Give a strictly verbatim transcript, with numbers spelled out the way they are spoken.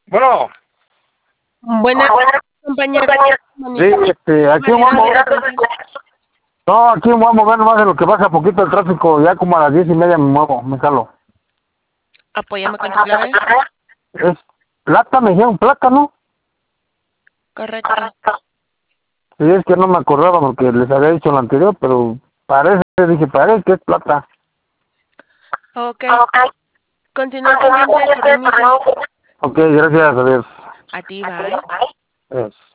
Bueno, Buenas, compañero. sí, este, aquí vamos. No, aquí me voy a mover nomás de lo que baja poquito el tráfico. Ya como a las diez y media me muevo, me calo. Apóyame con tu clave. Es plata, me dijeron plátano. Correcto. Sí, es que no me acordaba porque les había dicho lo anterior, pero parece, dije, parece que es plata. Ok. Continúa pendiente de tu reinicio. Ok, gracias a Dios. A ti, bye. Yes.